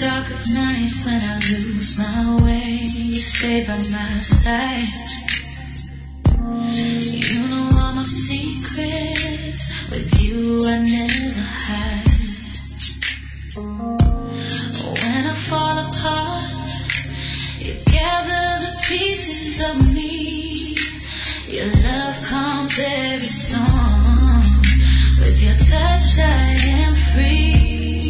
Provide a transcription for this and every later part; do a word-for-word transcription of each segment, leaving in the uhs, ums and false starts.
dark of night when I lose my way, you stay by my side. You know all my secrets, with you I never hide. When I fall apart, you gather the pieces of me. Your love calms every storm. With your touch I am free.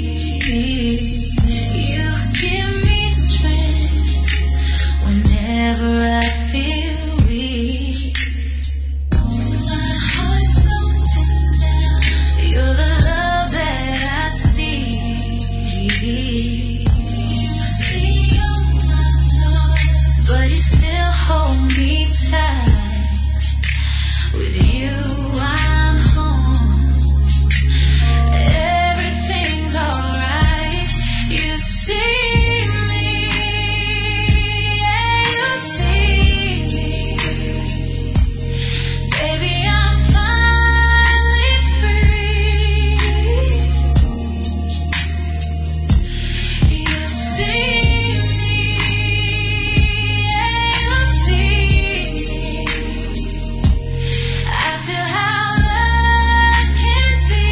You give me strength whenever I feel weak. My heart's open now. You're the love that I see. You see all my flaws, but you still hold me tight. With you I'm home. Everything's alright. You see me, yeah, you see me. Baby, I'm finally free. You see me, yeah, you see me. I feel how love can be.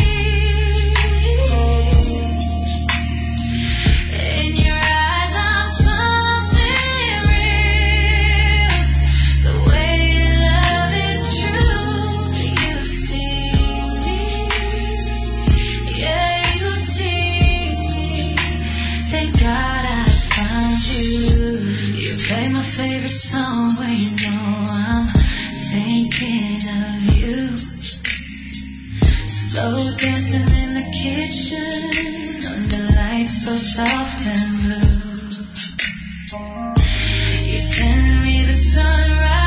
In your eyes I'm something real. The way you love is true. You see me, yeah, you see me. Thank God I found you. You play my favorite song when you know I'm thinking of you. Slow dancing in the kitchen under lights so soft and blue. You send me the sunrise.